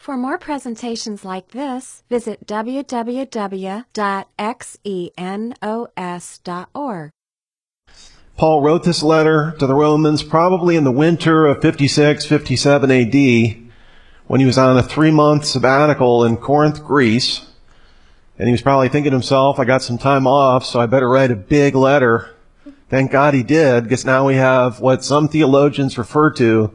For more presentations like this, visit www.xenos.org. Paul wrote this letter to the Romans probably in the winter of 56, 57 AD, when he was on a 3-month sabbatical in Corinth, Greece. And he was probably thinking to himself, I got some time off, so I better write a big letter. Thank God he did, because now we have what some theologians refer to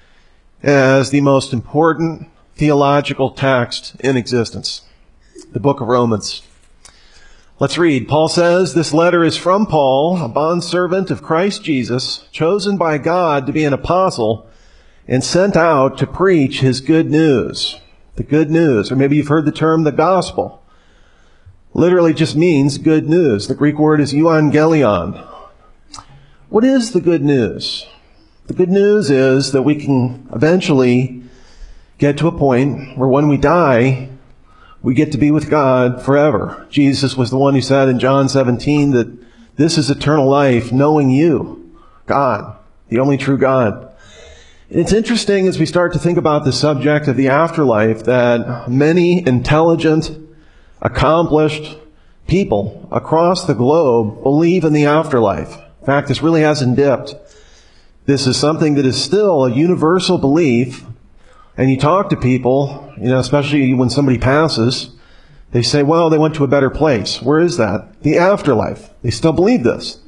as the most important theological text in existence, the book of Romans. Let's read. Paul says, this letter is from Paul, a bondservant of Christ Jesus, chosen by God to be an apostle and sent out to preach his good news. The good news, or maybe you've heard the term the gospel. Literally just means good news. The Greek word is euangelion. What is the good news? The good news is that we can eventually get to a point where when we die, we get to be with God forever. Jesus was the one who said in John 17 that this is eternal life, knowing you, God, the only true God. It's interesting as we start to think about the subject of the afterlife that many intelligent, accomplished people across the globe believe in the afterlife. In fact, this really hasn't dipped. This is something that is still a universal belief. And you talk to people, especially when somebody passes, they say, well, they went to a better place. Where is that? The afterlife. They still believe this.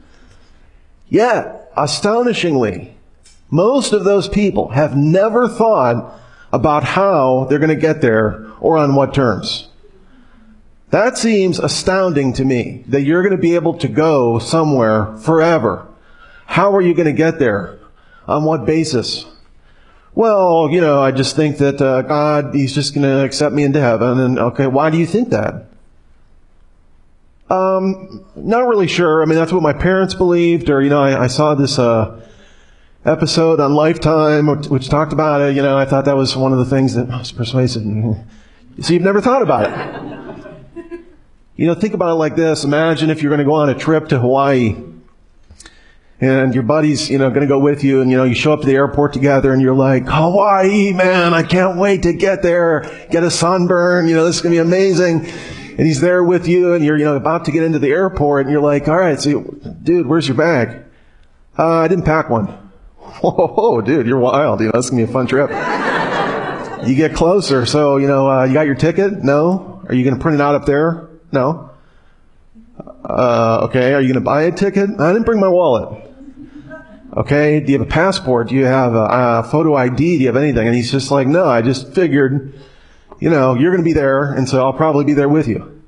Yet, astonishingly, most of those people have never thought about how they're going to get there or on what terms. That seems astounding to me, that you're going to be able to go somewhere forever. How are you going to get there? On what basis? Well, I just think that God, he's just going to accept me into heaven. And okay, why do you think that? Not really sure. I mean, that's what my parents believed. Or, I saw this episode on Lifetime, which talked about it. I thought that was one of the things that was persuasive. So you've never thought about it. Think about it like this. Imagine if you're going to go on a trip to Hawaii and your buddy's, going to go with you and, you show up to the airport together and you're like, Hawaii, man, I can't wait to get there, get a sunburn, this is going to be amazing. And he's there with you and you're, about to get into the airport and you're like, all right, so dude, where's your bag? I didn't pack one. Whoa, dude, you're wild. This is going to be a fun trip. You get closer. So, you got your ticket? No. Are you going to print it out up there? No. Okay, are you going to buy a ticket? I didn't bring my wallet. Okay, do you have a passport? Do you have a photo ID? Do you have anything? And he's just like, no, I just figured, you're going to be there, and so I'll probably be there with you.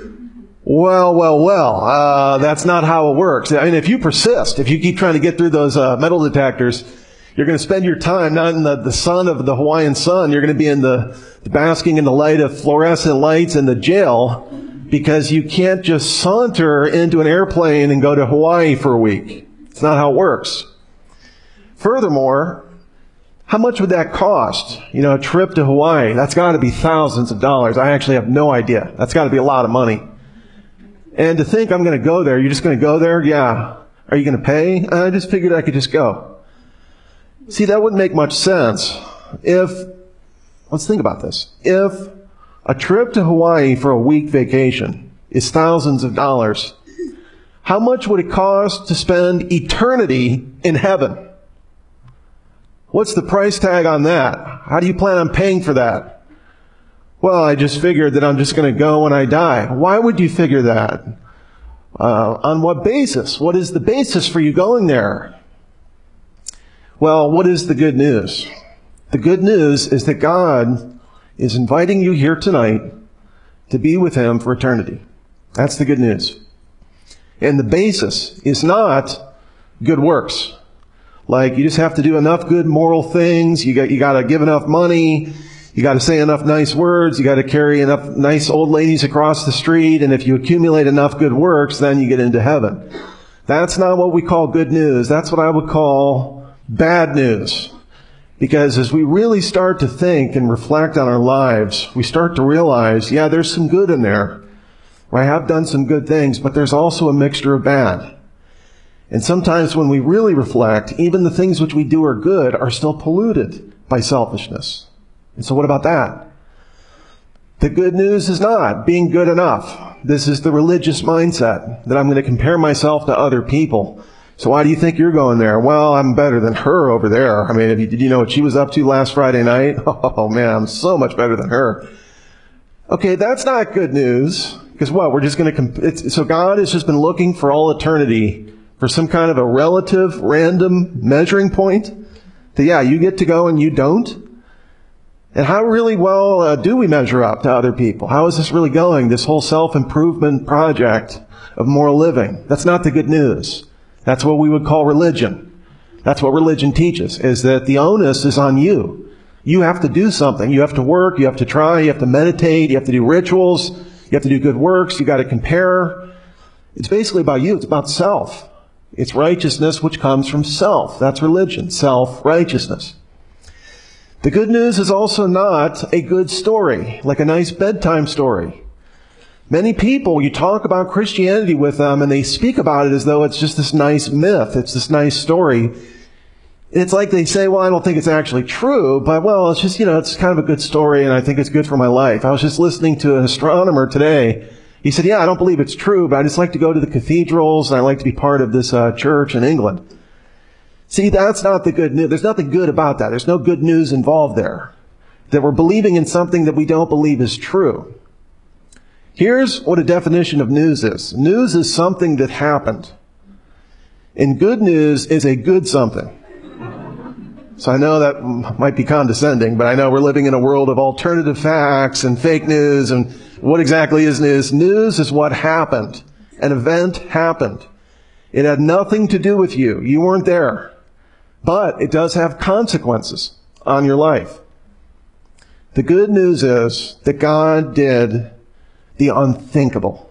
Well, that's not how it works. I mean, if you persist, if you keep trying to get through those metal detectors, you're going to spend your time not in the sun of the Hawaiian sun. You're going to be in the basking in the light of fluorescent lights in the jail, because you can't just saunter into an airplane and go to Hawaii for a week. It's not how it works. Furthermore, how much would that cost? A trip to Hawaii, that's got to be thousands of dollars. I actually have no idea. That's got to be a lot of money. And to think I'm going to go there, you're just going to go there? Yeah. Are you going to pay? I just figured I could just go. See, that wouldn't make much sense. Let's think about this. If a trip to Hawaii for a week vacation is thousands of dollars, how much would it cost to spend eternity in heaven? What's the price tag on that? How do you plan on paying for that? Well, I just figured that I'm just going to go when I die. Why would you figure that? On what basis? What is the basis for you going there? Well, what is the good news? The good news is that God is inviting you here tonight to be with Him for eternity. That's the good news. And the basis is not good works. Like, you just have to do enough good moral things, you got to give enough money, you got to say enough nice words, you got to carry enough nice old ladies across the street, and if you accumulate enough good works, then you get into heaven. That's not what we call good news. That's what I would call bad news. Because as we really start to think and reflect on our lives, we start to realize, yeah, there's some good in there. I have done some good things, but there's also a mixture of bad. And sometimes when we really reflect, even the things which we do are good are still polluted by selfishness. And so what about that? The good news is not being good enough. This is the religious mindset that I'm going to compare myself to other people. So why do you think you're going there? Well, I'm better than her over there. I mean, did you know what she was up to last Friday night? Oh man, I'm so much better than her. Okay, that's not good news. Because what? We're just going to, so God has just been looking for all eternity for some kind of a relative, random measuring point. That yeah, you get to go and you don't. And how really well do we measure up to other people? How is this really going, this whole self-improvement project of moral living? That's not the good news. That's what we would call religion. That's what religion teaches, is that the onus is on you. You have to do something. You have to work, you have to try, you have to meditate, you have to do rituals, you have to do good works, you got to compare. It's basically about you. It's about self. It's righteousness which comes from self. That's religion, self-righteousness. The good news is also not a good story, like a nice bedtime story. Many people, you talk about Christianity with them and they speak about it as though it's just this nice myth, it's this nice story. It's like they say, well, I don't think it's actually true, but well, it's just, it's kind of a good story and I think it's good for my life. I was just listening to an astronomer today. He said, yeah, I don't believe it's true, but I just like to go to the cathedrals and I like to be part of this church in England. See, that's not the good news. There's nothing good about that. There's no good news involved there. That we're believing in something that we don't believe is true. Here's what a definition of news is. News is something that happened. And good news is a good something. So I know that might be condescending, but I know we're living in a world of alternative facts and fake news. And what exactly is news? News is what happened. An event happened. It had nothing to do with you. You weren't there. But it does have consequences on your life. The good news is that God did the unthinkable.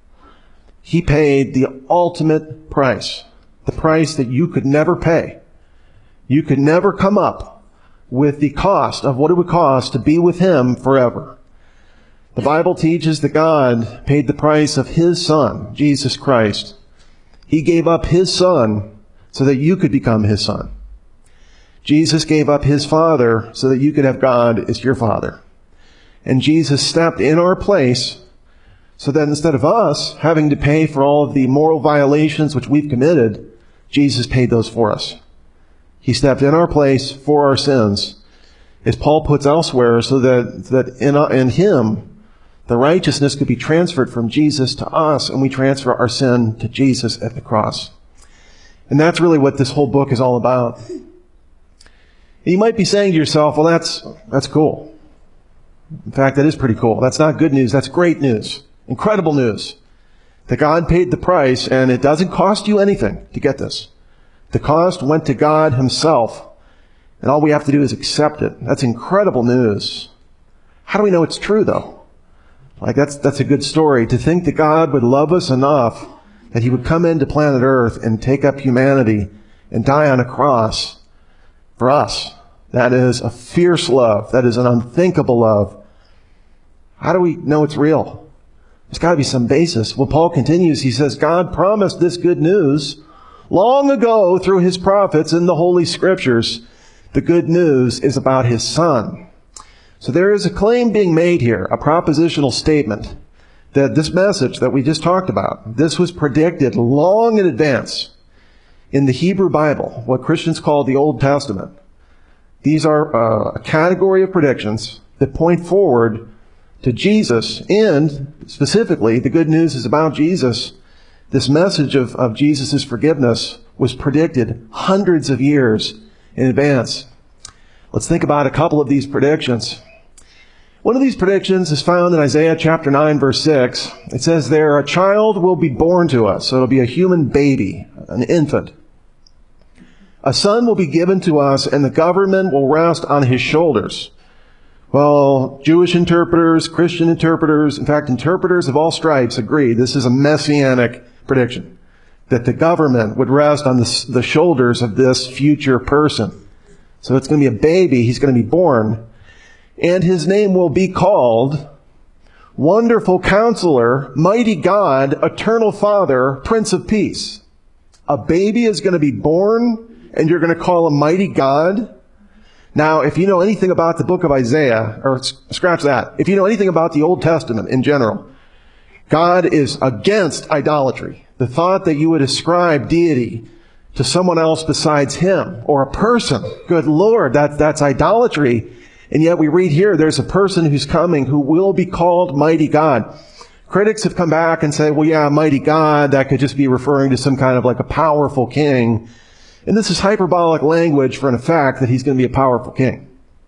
He paid the ultimate price, the price that you could never pay. You could never come up with the cost of what it would cost to be with Him forever. The Bible teaches that God paid the price of His Son, Jesus Christ. He gave up His Son so that you could become His son. Jesus gave up His Father so that you could have God as your Father. And Jesus stepped in our place so that instead of us having to pay for all of the moral violations which we've committed, Jesus paid those for us. He stepped in our place for our sins, as Paul puts elsewhere, so that in Him, the righteousness could be transferred from Jesus to us, and we transfer our sin to Jesus at the cross. And that's really what this whole book is all about. You might be saying to yourself, well, that's cool. In fact, that is pretty cool. That's not good news. That's great news. Incredible news. That God paid the price, and it doesn't cost you anything to get this. The cost went to God Himself, and all we have to do is accept it. That's incredible news. How do we know it's true, though? Like, that's a good story. To think that God would love us enough that He would come into planet Earth and take up humanity and die on a cross for us. That is a fierce love. That is an unthinkable love. How do we know it's real? There's got to be some basis. Well, Paul continues. He says, God promised this good news long ago through His prophets in the Holy Scriptures. The good news is about His Son. So there is a claim being made here, a propositional statement, that this message that we just talked about, this was predicted long in advance in the Hebrew Bible, what Christians call the Old Testament. These are a category of predictions that point forward to Jesus, and specifically, the good news is about Jesus. This message of Jesus' forgiveness was predicted hundreds of years in advance. Let's think about a couple of these predictions. One of these predictions is found in Isaiah chapter 9, verse 6. It says there, a child will be born to us. So it'll be a human baby, an infant. A son will be given to us, and the government will rest on His shoulders. Well, Jewish interpreters, Christian interpreters, in fact, interpreters of all stripes agree this is a messianic prediction, that the government would rest on the shoulders of this future person. So it's going to be a baby. He's going to be born. And His name will be called Wonderful Counselor, Mighty God, Eternal Father, Prince of Peace. A baby is going to be born, and you're going to call Him Mighty God? Now, if you know anything about the book of Isaiah, or scratch that, if you know anything about the Old Testament in general, God is against idolatry. The thought that you would ascribe deity to someone else besides him, or a person, good Lord, that's idolatry. And yet we read here, there's a person who's coming who will be called Mighty God. Critics have come back and say, well, yeah, Mighty God, that could just be referring to some kind of like a powerful king. And this is hyperbolic language for an effect that he's going to be a powerful king.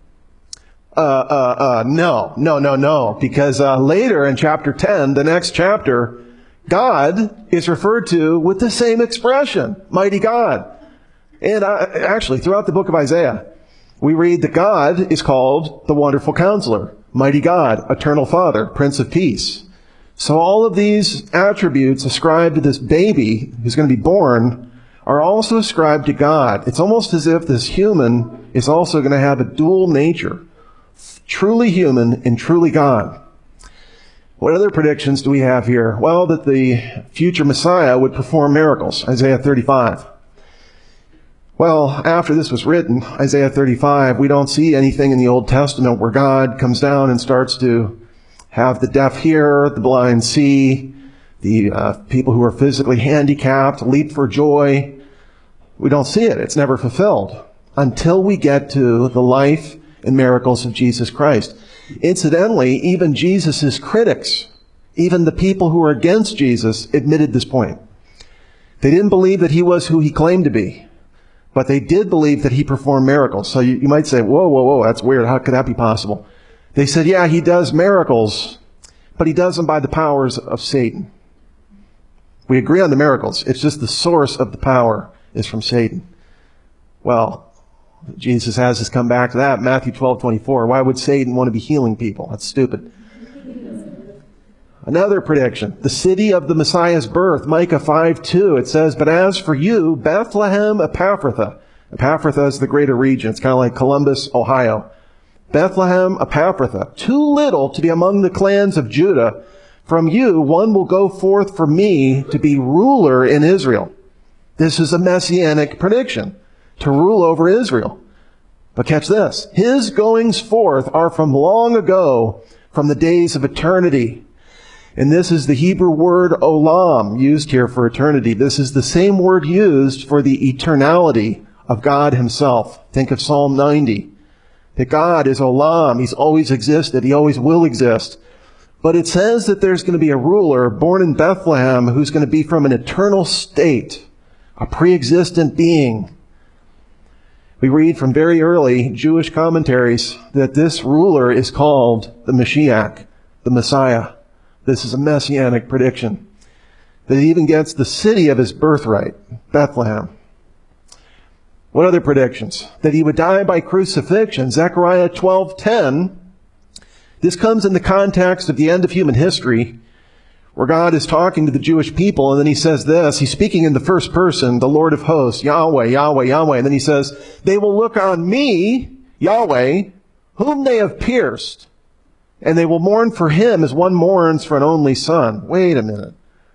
No. Because later in chapter 10, the next chapter, God is referred to with the same expression, Mighty God. And actually, throughout the book of Isaiah, we read that God is called the Wonderful Counselor, Mighty God, Eternal Father, Prince of Peace. So all of these attributes ascribed to this baby who's going to be born are also ascribed to God. It's almost as if this human is also going to have a dual nature, truly human and truly God. What other predictions do we have here? Well, that the future Messiah would perform miracles, Isaiah 35. Well, after this was written, Isaiah 35, we don't see anything in the Old Testament where God comes down and starts to have the deaf hear, the blind see, the people who are physically handicapped leap for joy. We don't see it. It's never fulfilled until we get to the life and miracles of Jesus Christ. Incidentally, even Jesus' critics, even the people who were against Jesus, admitted this point. They didn't believe that he was who he claimed to be, but they did believe that he performed miracles. So you might say, whoa, that's weird. How could that be possible? They said, yeah, he does miracles, but he does them by the powers of Satan. We agree on the miracles. It's just the source of the power is from Satan. Well, Jesus has us come back to that. Matthew 12:24. Why would Satan want to be healing people? That's stupid. Another prediction. The city of the Messiah's birth. Micah 5:2. It says, but as for you, Bethlehem Ephrathah. Ephrathah is the greater region. It's kind of like Columbus, Ohio. Bethlehem Ephrathah. Too little to be among the clans of Judah. From you, one will go forth for me to be ruler in Israel. This is a messianic prediction, to rule over Israel. But catch this. His goings forth are from long ago, from the days of eternity. And this is the Hebrew word olam, used here for eternity. This is the same word used for the eternality of God himself. Think of Psalm 90. That God is olam. He's always existed. He always will exist. But it says that there's going to be a ruler born in Bethlehem who's going to be from an eternal state, a pre-existent being. We read from very early Jewish commentaries that this ruler is called the Mashiach, the Messiah. This is a messianic prediction. That he even gets the city of his birthright, Bethlehem. What other predictions? That he would die by crucifixion, Zechariah 12:10. This comes in the context of the end of human history, where God is talking to the Jewish people, and then he says this. He's speaking in the first person, the Lord of hosts, Yahweh, Yahweh, Yahweh. And then he says, they will look on me, Yahweh, whom they have pierced, and they will mourn for him as one mourns for an only son. Wait a minute.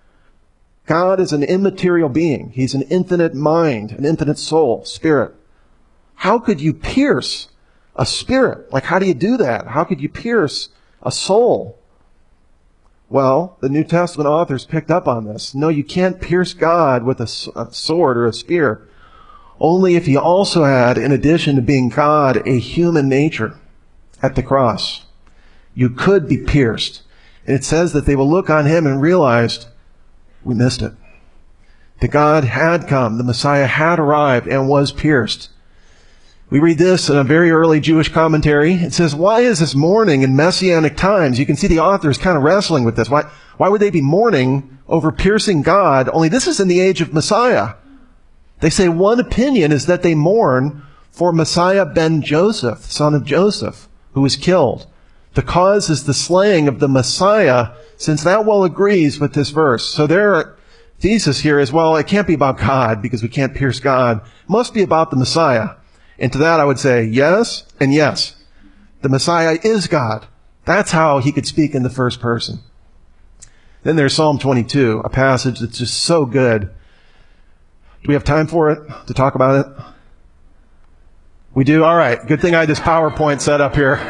God is an immaterial being. He's an infinite mind, an infinite soul, spirit. How could you pierce a spirit? Like, how do you do that? How could you pierce a soul? Well, the New Testament authors picked up on this. No, you can't pierce God with a sword or a spear. Only if he also had, in addition to being God, a human nature at the cross. You could be pierced. And it says that they will look on him and realized, we missed it. That God had come, the Messiah had arrived and was pierced. We read this in a very early Jewish commentary. It says, why is this mourning in Messianic times? You can see the author is kind of wrestling with this. Why would they be mourning over piercing God? Only this is in the age of Messiah. They say one opinion is that they mourn for Messiah ben Joseph, son of Joseph, who was killed. The cause is the slaying of the Messiah, since that well agrees with this verse. So their thesis here is, well, it can't be about God because we can't pierce God. It must be about the Messiah. And to that I would say yes and yes. The Messiah is God. That's how he could speak in the first person. Then there's Psalm 22, a passage that's just so good. Do we have time for it, to talk about it? We do? All right. Good thing I had this PowerPoint set up here.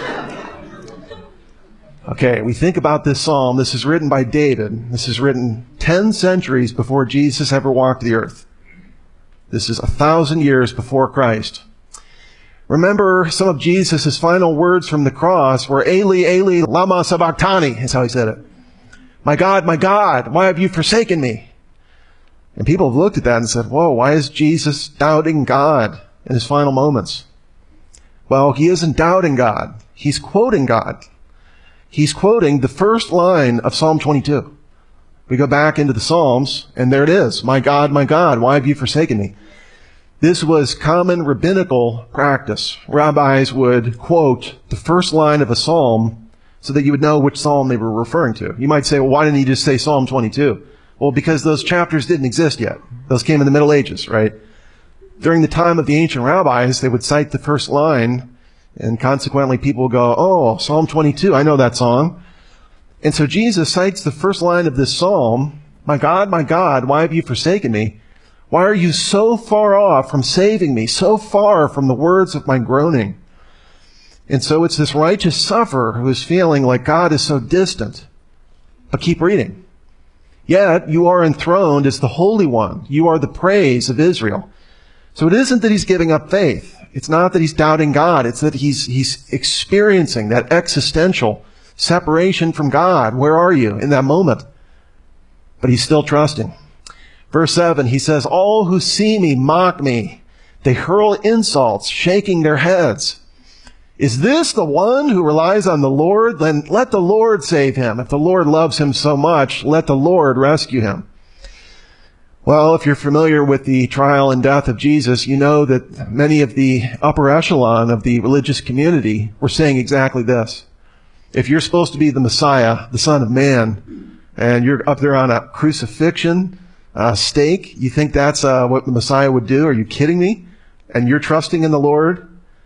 Okay, we think about this psalm. This is written by David. This is written 10 centuries before Jesus ever walked the earth. This is 1,000 years before Christ. Remember, some of Jesus' final words from the cross were, Eli, Eli, lama sabachthani, is how he said it. My God, why have you forsaken me? And people have looked at that and said, whoa, why is Jesus doubting God in his final moments? Well, he isn't doubting God. He's quoting God. He's quoting the first line of Psalm 22. We go back into the Psalms, and there it is. My God, why have you forsaken me? This was common rabbinical practice. Rabbis would quote the first line of a psalm so that you would know which psalm they were referring to. You might say, well, why didn't he just say Psalm 22? Well, because those chapters didn't exist yet. Those came in the Middle Ages, right? During the time of the ancient rabbis, they would cite the first line, and consequently people would go, oh, Psalm 22, I know that song. And so Jesus cites the first line of this psalm, my God, why have you forsaken me? Why are you so far off from saving me, so far from the words of my groaning? And so it's this righteous sufferer who is feeling like God is so distant. But keep reading. Yet you are enthroned as the Holy One. You are the praise of Israel. So it isn't that he's giving up faith. It's not that he's doubting God. It's that he's experiencing that existential separation from God. Where are you in that moment? But he's still trusting. Verse 7, he says, all who see me mock me. They hurl insults, shaking their heads. Is this the one who relies on the Lord? Then let the Lord save him. If the Lord loves him so much, let the Lord rescue him. Well, if you're familiar with the trial and death of Jesus, you know that many of the upper echelon of the religious community were saying exactly this. If you're supposed to be the Messiah, the Son of Man, and you're up there on a crucifixion stake, you think that's what the Messiah would do? Are you kidding me? And you're trusting in the Lord?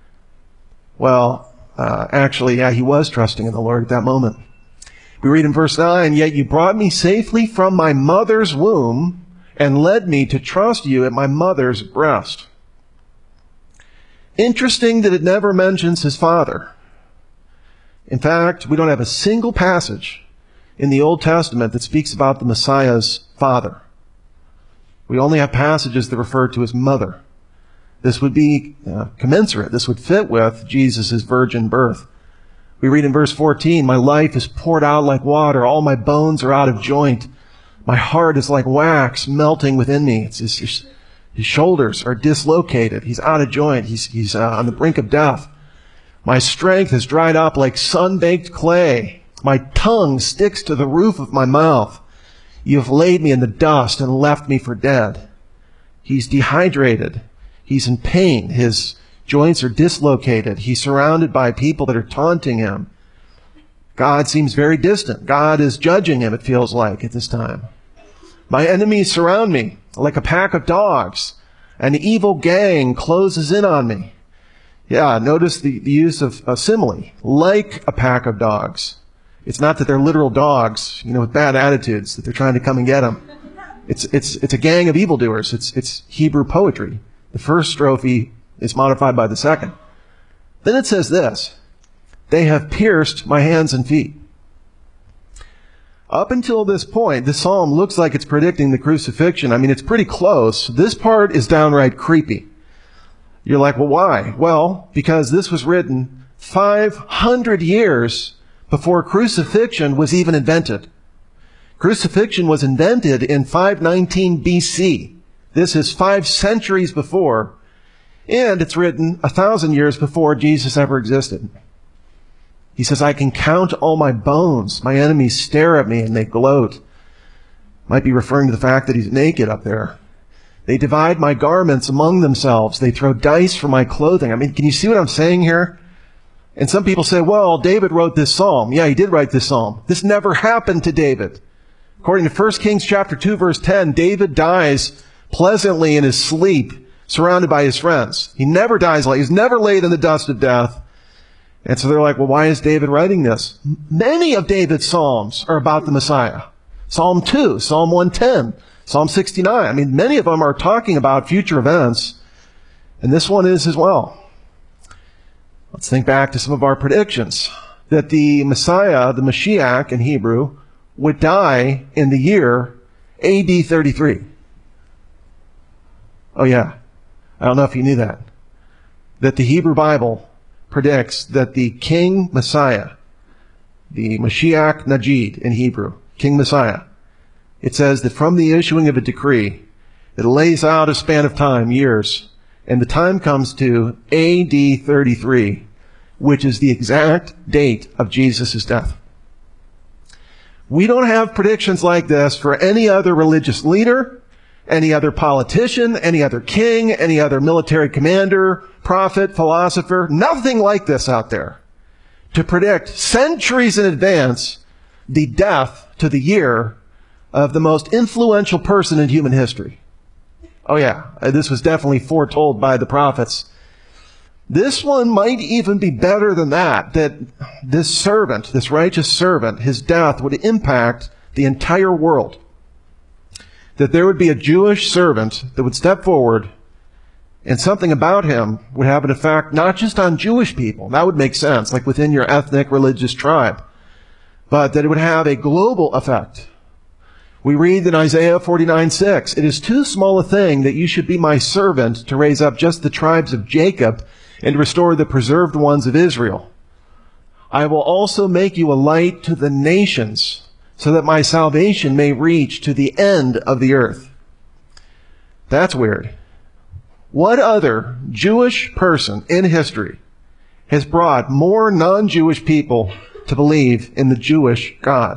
Well, actually, yeah, he was trusting in the Lord at that moment. We read in verse 9, yet you brought me safely from my mother's womb and led me to trust you at my mother's breast. Interesting that it never mentions his father. In fact, we don't have a single passage in the Old Testament that speaks about the Messiah's father. We only have passages that refer to his mother. This would be commensurate. This would fit with Jesus' virgin birth. We read in verse 14, my life is poured out like water. All my bones are out of joint. My heart is like wax melting within me. His shoulders are dislocated. He's out of joint. He's on the brink of death. My strength has dried up like sun-baked clay. My tongue sticks to the roof of my mouth. You have laid me in the dust and left me for dead. He's dehydrated. He's in pain. His joints are dislocated. He's surrounded by people that are taunting him. God seems very distant. God is judging him, it feels like, at this time. My enemies surround me like a pack of dogs. An evil gang closes in on me. Yeah, notice the use of a simile, like a pack of dogs. It's not that they're literal dogs, with bad attitudes, that they're trying to come and get him. It's a gang of evildoers. It's Hebrew poetry. The first strophe is modified by the second. Then it says this, they have pierced my hands and feet. Up until this point, this psalm looks like it's predicting the crucifixion. I mean, it's pretty close. This part is downright creepy. You're like, well, why? Well, because this was written 500 years before crucifixion was even invented. Crucifixion was invented in 519 BC. This is 5 centuries before, and it's written 1,000 years before Jesus ever existed. He says, I can count all my bones. My enemies stare at me and they gloat. Might be referring to the fact that he's naked up there. They divide my garments among themselves. They throw dice for my clothing. I mean, can you see what I'm saying here? And some people say, well, David wrote this psalm. Yeah, he did write this psalm. This never happened to David. According to 1 Kings chapter 2, verse 10, David dies pleasantly in his sleep, surrounded by his friends. He never dies like, he's never laid in the dust of death. And so they're like, well, why is David writing this? Many of David's psalms are about the Messiah. Psalm 2, Psalm 110, Psalm 69. I mean, many of them are talking about future events, and this one is as well. Let's think back to some of our predictions. That the Messiah, the Mashiach in Hebrew, would die in the year AD 33. Oh yeah. I don't know if you knew that. That the Hebrew Bible predicts that the King Messiah, the Mashiach Najid in Hebrew, King Messiah, it says that from the issuing of a decree, it lays out a span of time, years, and the time comes to AD 33, which is the exact date of Jesus' death. We don't have predictions like this for any other religious leader, any other politician, any other king, any other military commander, prophet, philosopher, nothing like this out there to predict centuries in advance the death to the year of the most influential person in human history. Oh yeah, this was definitely foretold by the prophets. This one might even be better than that this servant, this righteous servant, his death would impact the entire world. That there would be a Jewish servant that would step forward and something about him would have an effect not just on Jewish people. That would make sense, like within your ethnic religious tribe. But that it would have a global effect. We read in Isaiah 49:6, "It is too small a thing that you should be my servant to raise up just the tribes of Jacob and restore the preserved ones of Israel. I will also make you a light to the nations, so that my salvation may reach to the end of the earth." That's weird. What other Jewish person in history has brought more non-Jewish people to believe in the Jewish God?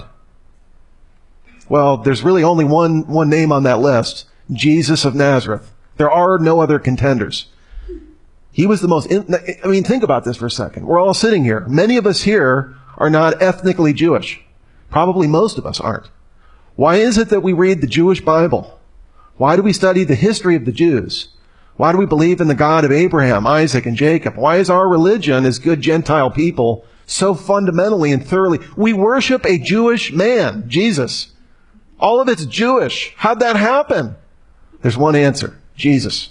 Well, there's really only one name on that list, Jesus of Nazareth. There are no other contenders. He was the most, think about this for a second. We're all sitting here. Many of us here are not ethnically Jewish. Probably most of us aren't. Why is it that we read the Jewish Bible? Why do we study the history of the Jews? Why do we believe in the God of Abraham, Isaac, and Jacob? Why is our religion, as good Gentile people, so fundamentally and thoroughly? We worship a Jewish man, Jesus. All of it's Jewish. How'd that happen? There's one answer: Jesus.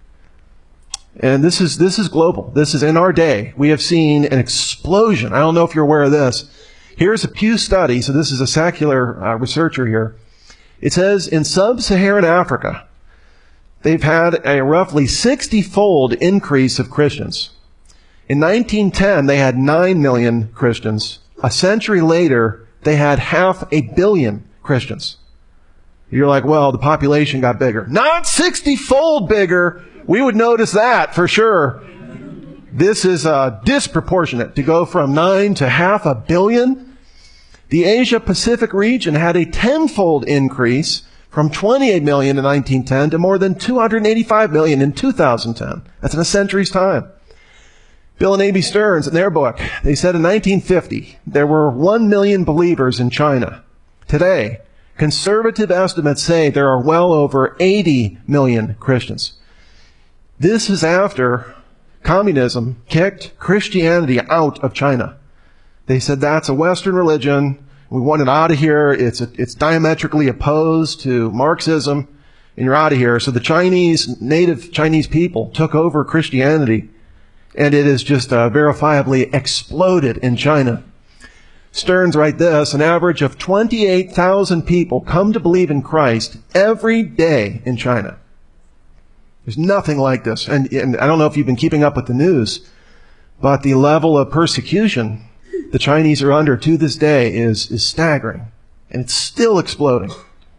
And this is global. This is in our day. We have seen an explosion. I don't know if you're aware of this. Here's a Pew study. So this is a secular researcher here. It says in sub-Saharan Africa, they've had a roughly 60-fold increase of Christians. In 1910, they had 9 million Christians. A century later, they had 500 million Christians. You're like, well, the population got bigger. Not 60-fold bigger. We would notice that for sure. This is disproportionate to go from 9 to 500 million. The Asia-Pacific region had a 10-fold increase from 28 million in 1910 to more than 285 million in 2010. That's in a century's time. Bill and Amy Stearns, in their book, they said in 1950, there were 1 million believers in China. Today, conservative estimates say there are well over 80 million Christians. This is after communism kicked Christianity out of China. They said that's a Western religion. We want it out of here. It's diametrically opposed to Marxism, and you're out of here. So the native Chinese people took over Christianity, and it has just verifiably exploded in China. Stearns write this: an average of 28,000 people come to believe in Christ every day in China. There's nothing like this. And I don't know if you've been keeping up with the news, but the level of persecution the Chinese are under to this day is staggering. And it's still exploding.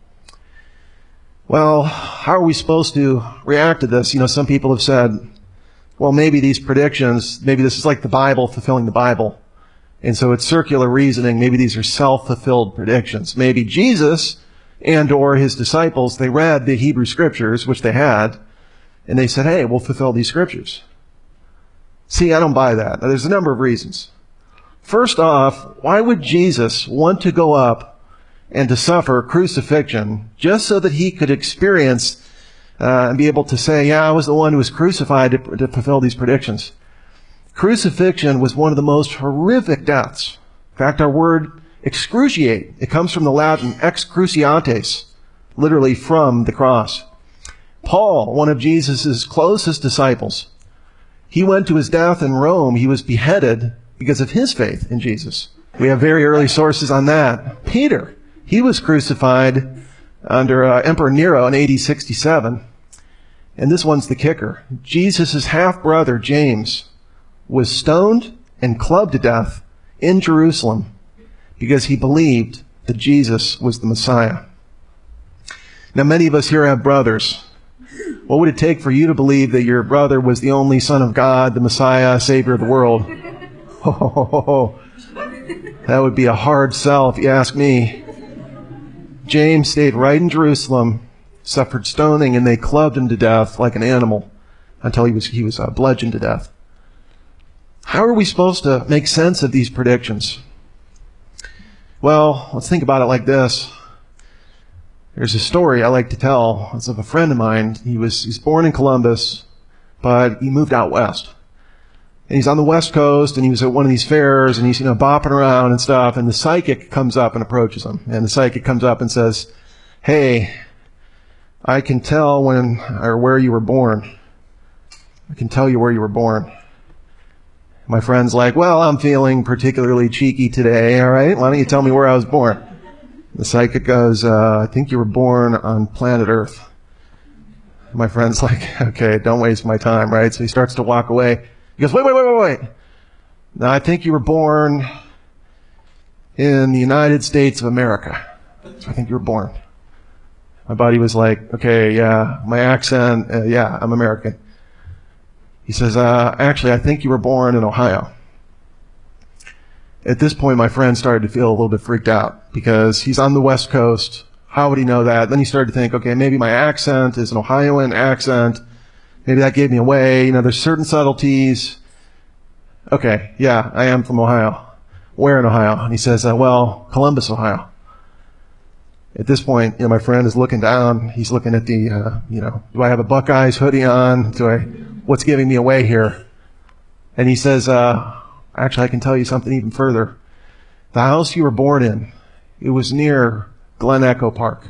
Well, how are we supposed to react to this? Some people have said, well, maybe these predictions, maybe this is like the Bible fulfilling the Bible. And so it's circular reasoning. Maybe these are self-fulfilled predictions. Maybe Jesus and or his disciples, they read the Hebrew Scriptures, which they had, and they said, hey, we'll fulfill these Scriptures. See, I don't buy that. Now, there's a number of reasons. First off, why would Jesus want to go up and to suffer crucifixion just so that he could experience and be able to say, yeah, I was the one who was crucified to fulfill these predictions? Crucifixion was one of the most horrific deaths. In fact, our word excruciate, it comes from the Latin ex cruciates, literally from the cross. Paul, one of Jesus' closest disciples, He went to his death in Rome. He was beheaded because of his faith in Jesus. We have very early sources on that. Peter, he was crucified under Emperor Nero in AD 67. And this one's the kicker. Jesus' half-brother, James, was stoned and clubbed to death in Jerusalem because he believed that Jesus was the Messiah. Now, many of us here have brothers. What would it take for you to believe that your brother was the only Son of God, the Messiah, Savior of the world? That would be a hard sell if you ask me. James stayed right in Jerusalem, suffered stoning, and they clubbed him to death like an animal until he was bludgeoned to death. How are we supposed to make sense of these predictions? Well, let's think about it like this. There's a story I like to tell. It's of a friend of mine. He's born in Columbus, but he moved out west. And he's on the West Coast, and he was at one of these fairs, and he's, bopping around and stuff, and the psychic comes up and approaches him. And the psychic comes up and says, "Hey, I can tell where you were born. I can tell you where you were born." My friend's like, "Well, I'm feeling particularly cheeky today, all right? Why don't you tell me where I was born?" The psychic goes, "I think you were born on planet Earth." My friend's like, "Okay, don't waste my time," right? So he starts to walk away. He goes, wait. "Now, I think you were born in the United States of America. I think you were born." My buddy was like, "Okay, yeah, my accent, yeah, I'm American." He says, "Actually, I think you were born in Ohio." At this point, my friend started to feel a little bit freaked out because he's on the West Coast. How would he know that? Then he started to think, okay, maybe my accent is an Ohioan accent. Maybe that gave me away. There's certain subtleties. Okay, yeah, I am from Ohio. Where in Ohio? And he says, well, Columbus, Ohio. At this point, my friend is looking down. He's looking at the, do I have a Buckeyes hoodie on? What's giving me away here? And he says, actually, I can tell you something even further. The house you were born in, it was near Glen Echo Park.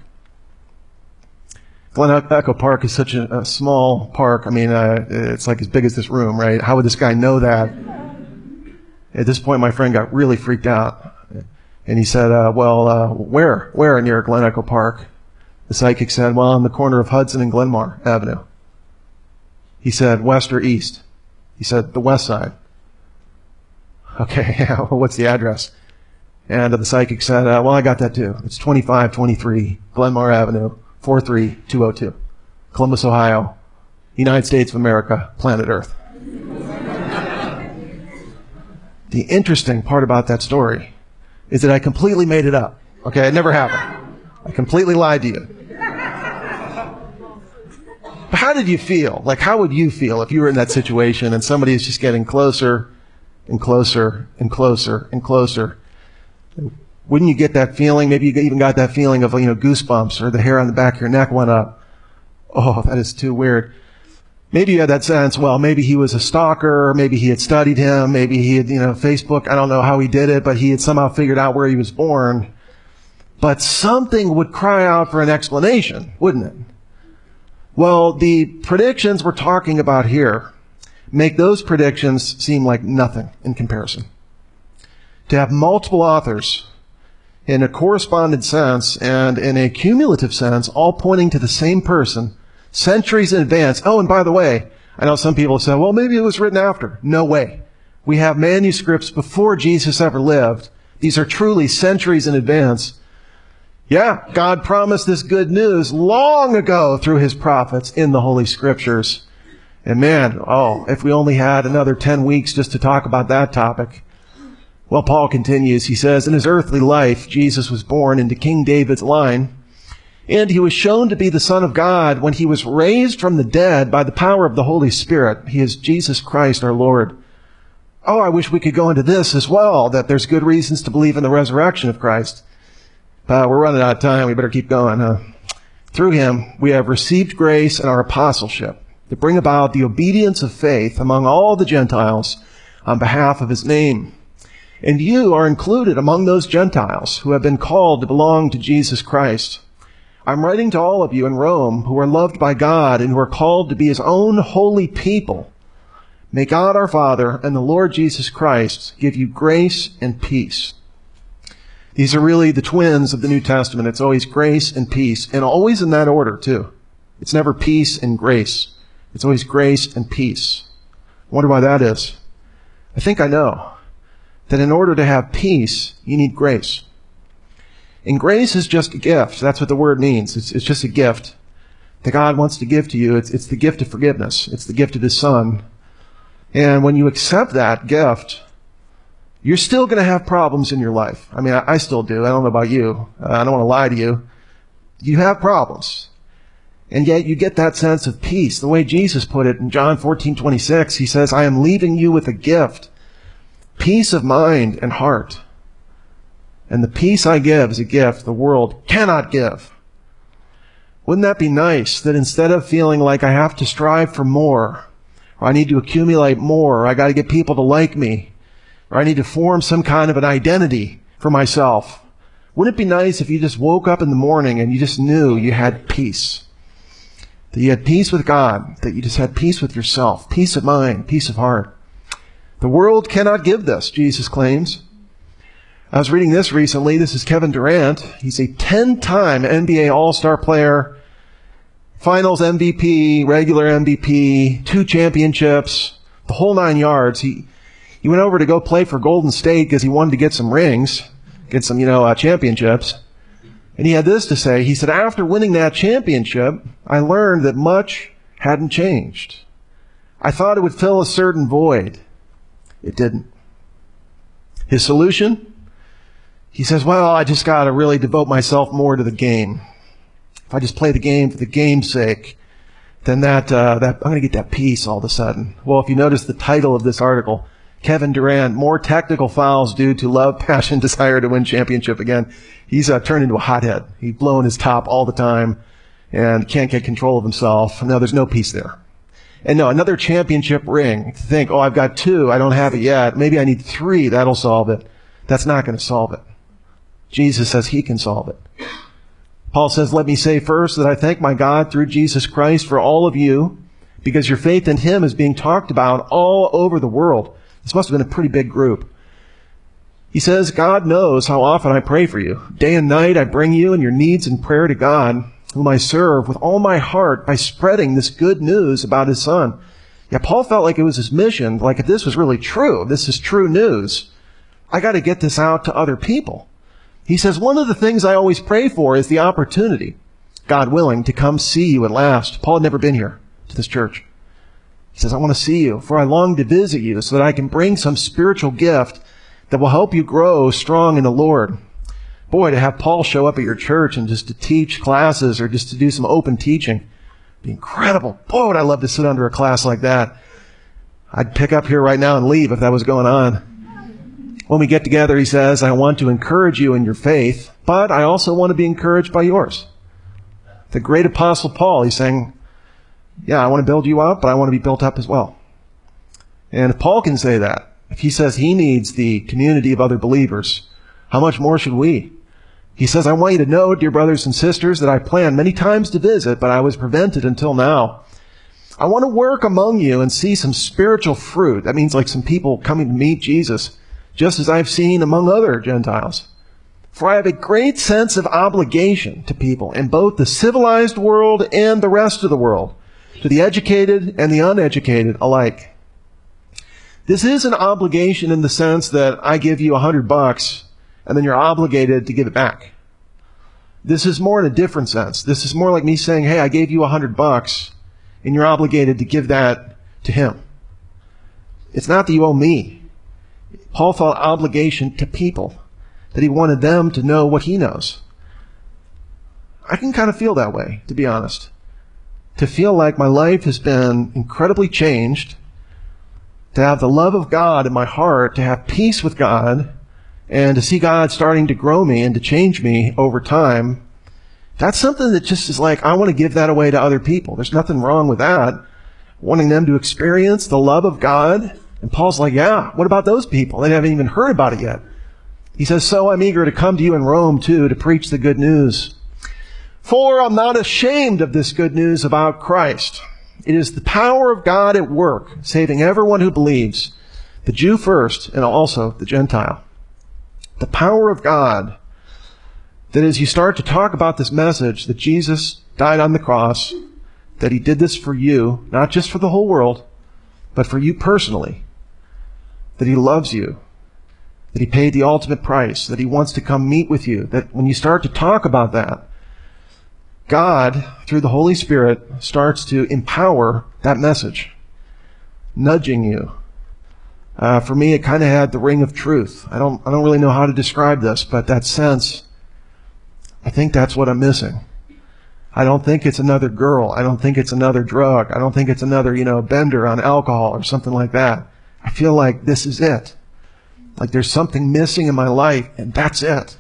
Glen Echo Park is such a small park. It's like as big as this room, right? How would this guy know that? At this point, my friend got really freaked out. And he said, where near Glen Echo Park? The psychic said, well, on the corner of Hudson and Glenmar Avenue. He said, west or east? He said, the west side. Okay, what's the address? And the psychic said, well, I got that too. It's 2523 Glenmar Avenue, 43202, Columbus, Ohio, United States of America, planet Earth. The interesting part about that story is that I completely made it up. Okay, it never happened. I completely lied to you. But how did you feel? How would you feel if you were in that situation and somebody is just getting closer and closer and closer and closer? Wouldn't you get that feeling? Maybe you even got that feeling of, goosebumps, or the hair on the back of your neck went up. Oh, that is too weird. Maybe you had that sense, well, maybe he was a stalker, maybe he had studied him, maybe he had, Facebook, I don't know how he did it, but he had somehow figured out where he was born. But something would cry out for an explanation, wouldn't it? Well, the predictions we're talking about here make those predictions seem like nothing in comparison. To have multiple authors in a correspondent sense and in a cumulative sense, all pointing to the same person, centuries in advance. Oh, and by the way, I know some people say, well, maybe it was written after. No way. We have manuscripts before Jesus ever lived. These are truly centuries in advance. Yeah, God promised this good news long ago through his prophets in the Holy Scriptures. And man, if we only had another 10 weeks just to talk about that topic. Well, Paul continues. He says, in his earthly life, Jesus was born into King David's line, and he was shown to be the Son of God when he was raised from the dead by the power of the Holy Spirit. He is Jesus Christ our Lord. Oh, I wish we could go into this as well, that there's good reasons to believe in the resurrection of Christ. But we're running out of time. We better keep going. Through him, we have received grace and our apostleship to bring about the obedience of faith among all the Gentiles on behalf of his name. And you are included among those Gentiles who have been called to belong to Jesus Christ. I'm writing to all of you in Rome who are loved by God and who are called to be his own holy people. May God our Father and the Lord Jesus Christ give you grace and peace. These are really the twins of the New Testament. It's always grace and peace, and always in that order, too. It's never peace and grace. It's always grace and peace. I wonder why that is. I think I know that in order to have peace, you need grace. And grace is just a gift. That's what the word means. It's just a gift that God wants to give to you. It's the gift of forgiveness. It's the gift of His Son. And when you accept that gift, you're still going to have problems in your life. I mean, I still do. I don't know about you. I don't want to lie to you. You have problems. And yet you get that sense of peace. The way Jesus put it in John 14:26, He says, I am leaving you with a gift, peace of mind and heart. And the peace I give is a gift the world cannot give. Wouldn't that be nice that instead of feeling like I have to strive for more, or I need to accumulate more, or I got to get people to like me, or I need to form some kind of an identity for myself, wouldn't it be nice if you just woke up in the morning and you just knew you had peace? That you had peace with God, that you just had peace with yourself, peace of mind, peace of heart. The world cannot give this, Jesus claims. I was reading this recently. This is Kevin Durant. He's a 10-time NBA All-Star player, Finals MVP, regular MVP, 2 championships, the whole 9 yards. He went over to go play for Golden State because he wanted to get some rings, get some, championships. And he had this to say. He said, after winning that championship, I learned that much hadn't changed. I thought it would fill a certain void. It didn't. His solution? He says, well, I just got to really devote myself more to the game. If I just play the game for the game's sake, then I'm going to get that peace all of a sudden. Well, if you notice the title of this article, Kevin Durant, more technical fouls due to love, passion, desire to win championship again. He's turned into a hothead. He's blowing his top all the time and can't get control of himself. No, there's no peace there. And no, another championship ring. To think, I've got 2, I don't have it yet. Maybe I need 3, that'll solve it. That's not going to solve it. Jesus says He can solve it. Paul says, let me say first that I thank my God through Jesus Christ for all of you, because your faith in Him is being talked about all over the world. This must have been a pretty big group. He says, God knows how often I pray for you. Day and night I bring you and your needs in prayer to God, whom I serve with all my heart by spreading this good news about His Son. Yeah, Paul felt like it was his mission, like if this was really true, this is true news, I got to get this out to other people. He says, one of the things I always pray for is the opportunity, God willing, to come see you at last. Paul had never been here to this church. He says, I want to see you, for I long to visit you so that I can bring some spiritual gift that will help you grow strong in the Lord. Boy, to have Paul show up at your church and just to teach classes or just to do some open teaching, be incredible. Boy, would I love to sit under a class like that. I'd pick up here right now and leave if that was going on. When we get together, he says, I want to encourage you in your faith, but I also want to be encouraged by yours. The great apostle Paul, he's saying, I want to build you up, but I want to be built up as well. And if Paul can say that, if he says he needs the community of other believers, how much more should we? He says, I want you to know, dear brothers and sisters, that I planned many times to visit, but I was prevented until now. I want to work among you and see some spiritual fruit. That means like some people coming to meet Jesus, just as I've seen among other Gentiles. For I have a great sense of obligation to people in both the civilized world and the rest of the world, to the educated and the uneducated alike. This is an obligation in the sense that I give you $100 and then you're obligated to give it back. This is more in a different sense. This is more like me saying, hey, I gave you $100 and you're obligated to give that to Him. It's not that you owe me. Paul felt obligation to people, that he wanted them to know what he knows. I can kind of feel that way, to be honest. To feel like my life has been incredibly changed, to have the love of God in my heart, to have peace with God, and to see God starting to grow me and to change me over time. That's something that just is like, I want to give that away to other people. There's nothing wrong with that. Wanting them to experience the love of God. And Paul's like, what about those people? They haven't even heard about it yet. He says, so I'm eager to come to you in Rome too, to preach the good news. For I'm not ashamed of this good news about Christ. It is the power of God at work, saving everyone who believes, the Jew first and also the Gentile. The power of God, that as you start to talk about this message that Jesus died on the cross, that he did this for you, not just for the whole world, but for you personally, that he loves you, that he paid the ultimate price, that he wants to come meet with you, that when you start to talk about that, God, through the Holy Spirit, starts to empower that message, nudging you. For me, it kind of had the ring of truth. I don't really know how to describe this, but that sense, I think that's what I'm missing. I don't think it's another girl. I don't think it's another drug. I don't think it's another, bender on alcohol or something like that. I feel like this is it. Like there's something missing in my life, and that's it.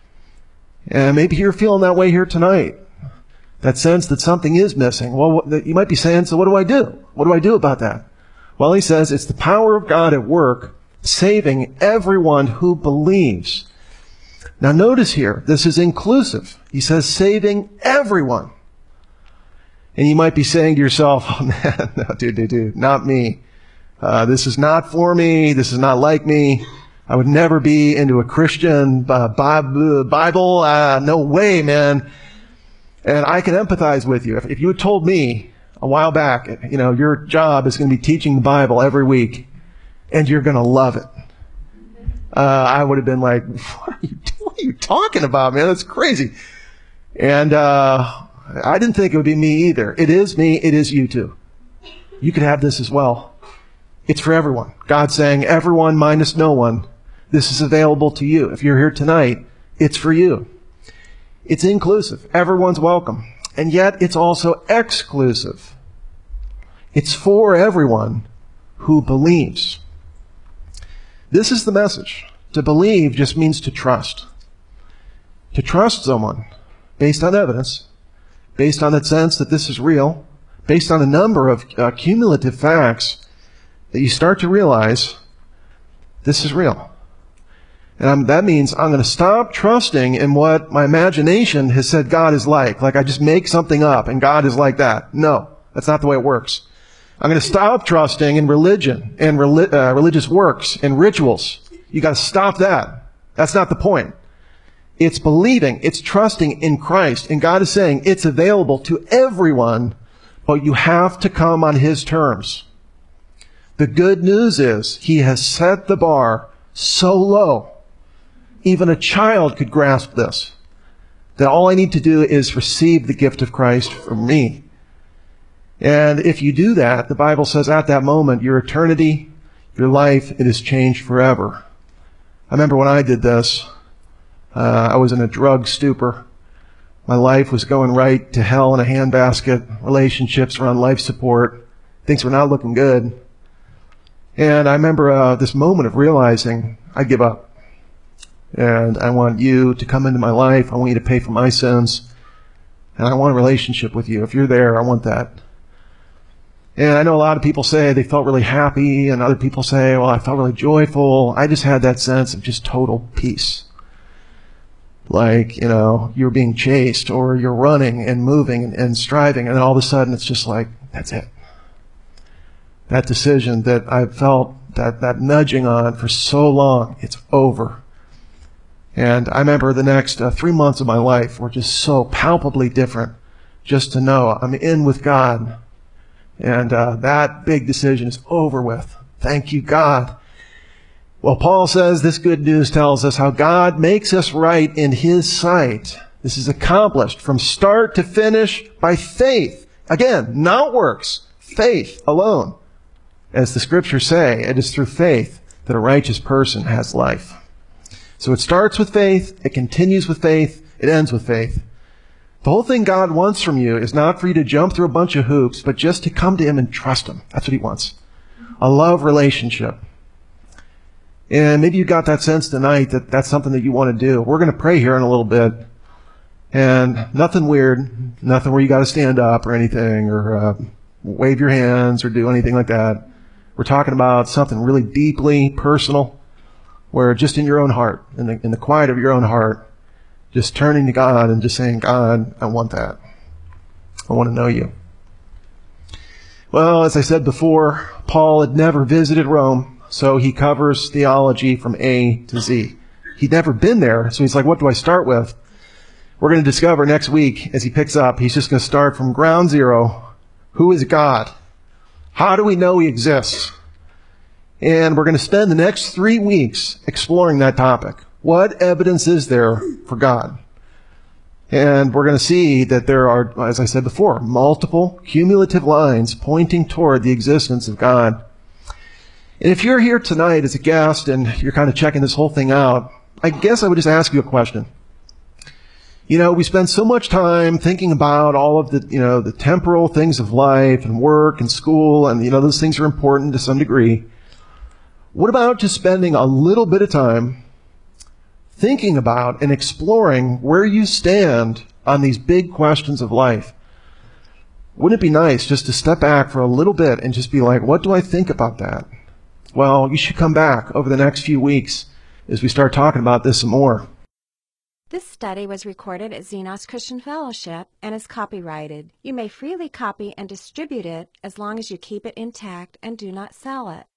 And maybe you're feeling that way here tonight. That sense that something is missing. Well, you might be saying, so what do I do? What do I do about that? Well, he says it's the power of God at work, saving everyone who believes. Now notice here, this is inclusive. He says saving everyone. And you might be saying to yourself, oh man, no, dude, not me. This is not for me. This is not like me. I would never be into a Christian Bible. No way, man. And I can empathize with you. If you had told me a while back, your job is going to be teaching the Bible every week, and you're going to love it, I would have been like, what are you talking about, man? That's crazy. And I didn't think it would be me either. It is me. It is you too. You could have this as well. It's for everyone. God's saying, everyone minus no one. This is available to you. If you're here tonight, it's for you. It's inclusive. Everyone's welcome. And yet it's also exclusive. It's for everyone who believes. This is the message. To believe just means to trust. To trust someone based on evidence, based on that sense that this is real, based on a number of cumulative facts that you start to realize this is real. And that means I'm going to stop trusting in what my imagination has said God is like. Like I just make something up and God is like that. No, that's not the way it works. I'm going to stop trusting in religion and religious works and rituals. You got to stop that. That's not the point. It's believing, it's trusting in Christ. And God is saying it's available to everyone, but you have to come on his terms. The good news is he has set the bar so low. Even a child could grasp this. That all I need to do is receive the gift of Christ from me. And if you do that, the Bible says at that moment, your eternity, your life, it is changed forever. I remember when I did this, I was in a drug stupor. My life was going right to hell in a handbasket. Relationships were on life support. Things were not looking good. And I remember this moment of realizing I'd give up. And I want you to come into my life. I want you to pay for my sins. And I want a relationship with you. If you're there, I want that. And I know a lot of people say they felt really happy, and other people say, well, I felt really joyful. I just had that sense of just total peace. Like, you're being chased, or you're running and moving and striving, and all of a sudden it's just like, that's it. That decision that I felt that nudging on for so long, it's over. And I remember the next 3 months of my life were just so palpably different, just to know I'm in with God. And that big decision is over with. Thank you, God. Well, Paul says this good news tells us how God makes us right in his sight. This is accomplished from start to finish by faith. Again, not works. Faith alone. As the scriptures say, it is through faith that a righteous person has life. So it starts with faith, it continues with faith, it ends with faith. The whole thing God wants from you is not for you to jump through a bunch of hoops, but just to come to him and trust him. That's what he wants. A love relationship. And maybe you got that sense tonight that that's something that you want to do. We're going to pray here in a little bit. And nothing weird, nothing where you got to stand up or anything, or wave your hands or do anything like that. We're talking about something really deeply personal, where just in your own heart, in the quiet of your own heart, just turning to God and just saying, God, I want that. I want to know you. Well, as I said before, Paul had never visited Rome, so he covers theology from A to Z. He'd never been there, so he's like, what do I start with? We're going to discover next week, as he picks up, he's just going to start from ground zero. Who is God? How do we know he exists? And we're going to spend the next 3 weeks exploring that topic. What evidence is there for God? And we're going to see that there are, as I said before, multiple cumulative lines pointing toward the existence of God. And if you're here tonight as a guest and you're kind of checking this whole thing out, I guess I would just ask you a question. You know, we spend so much time thinking about all of the, the temporal things of life and work and school, and, those things are important to some degree. What about just spending a little bit of time thinking about and exploring where you stand on these big questions of life? Wouldn't it be nice just to step back for a little bit and just be like, what do I think about that? Well, you should come back over the next few weeks as we start talking about this some more. This study was recorded at Xenos Christian Fellowship and is copyrighted. You may freely copy and distribute it as long as you keep it intact and do not sell it.